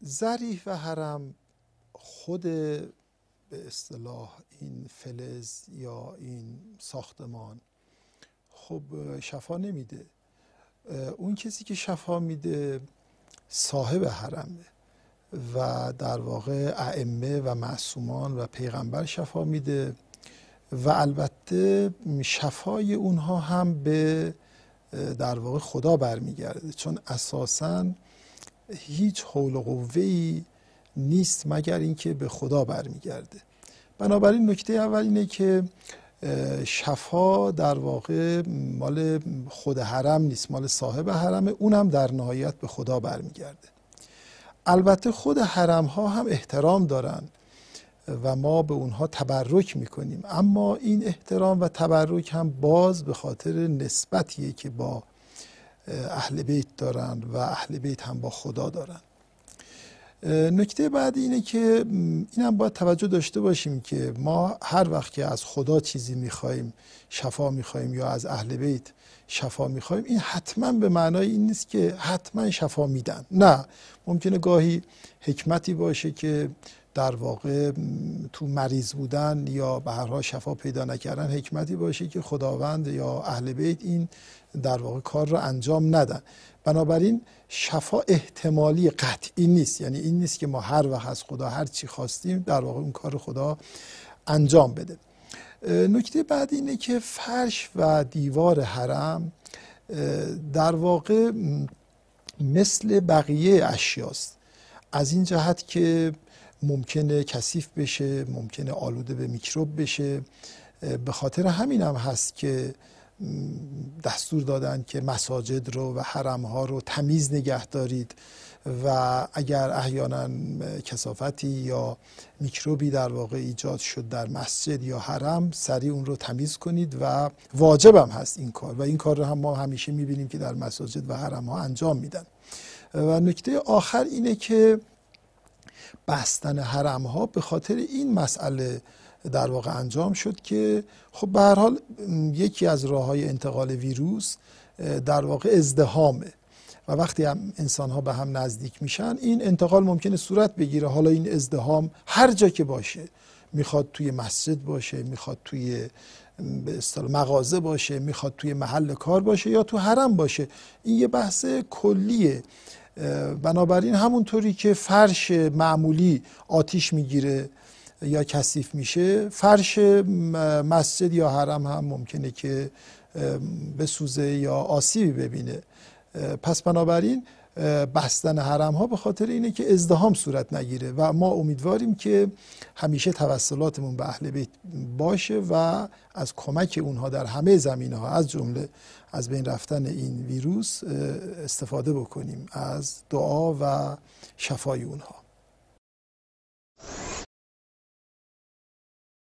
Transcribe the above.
ذریح و هرم خود به اصطلاح این فلز یا این ساختمان خب شفا نمیده. اون کسی که شفا میده صاحب حرمه و در واقع ائمه و معصومان و پیغمبر شفا میده و البته شفای اونها هم به در واقع خدا برمیگرده، چون اساساً هیچ حول و قوه‌ای نیست مگر اینکه به خدا برمیگرده. بنابراین نکته اول اینه که شفا در واقع مال خود حرم نیست، مال صاحب حرمه، اونم در نهایت به خدا برمیگرده. البته خود حرم ها هم احترام دارن و ما به اونها تبرک میکنیم، اما این احترام و تبرک هم باز به خاطر نسبتیه که با اهل بیت دارن و اهل بیت هم با خدا دارن. نکته بعد اینه که اینم باید توجه داشته باشیم که ما هر وقت که از خدا چیزی میخوایم، شفا میخوایم یا از اهل بیت شفا میخوایم، این حتما به معنای این نیست که حتما شفا میدن. نه، ممکنه گاهی حکمتی باشه که در واقع تو مریض بودن یا به هر حال شفا پیدا نکردن حکمتی باشه که خداوند یا اهل بیت این در واقع کار را انجام ندن. بنابراین شفا احتمالی قطعی نیست، یعنی این نیست که ما هر وقت از خدا هر چی خواستیم در واقع اون کار خدا انجام بده. نکته بعد اینه که فرش و دیوار حرم در واقع مثل بقیه اشیاست، از این جهت که ممکنه کثیف بشه، ممکنه آلوده به میکروب بشه. به خاطر همین هم هست که دستور دادن که مساجد رو و حرم ها رو تمیز نگه دارید و اگر احیانا کثافتی یا میکروبی در واقع ایجاد شد در مسجد یا حرم، سریع اون رو تمیز کنید و واجب هم هست این کار، و این کار رو هم ما همیشه میبینیم که در مساجد و حرم ها انجام میدن. و نکته آخر اینه که بستن حرم ها به خاطر این مسئله در واقع انجام شد که خب به هر حال یکی از راه‌های انتقال ویروس در واقع ازدحامه و وقتی هم انسان ها به هم نزدیک میشن این انتقال ممکنه صورت بگیره. حالا این ازدحام هر جا که باشه، میخواد توی مسجد باشه، میخواد توی به اصطلاح مغازه باشه، میخواد توی محل کار باشه یا تو حرم باشه، این یه بحث کلیه. بنابراین همونطوری که فرش معمولی آتیش میگیره یا کثیف میشه، فرش مسجد یا حرم هم ممکنه که بسوزه یا آسیبی ببینه. پس بنابراین بستن حرم ها به خاطر اینه که ازدحام صورت نگیره و ما امیدواریم که همیشه توسلاتمون به اهل بیت باشه و از کمک اونها در همه زمینه ها از جمله از بین رفتن این ویروس استفاده بکنیم، از دعا و شفای اونها.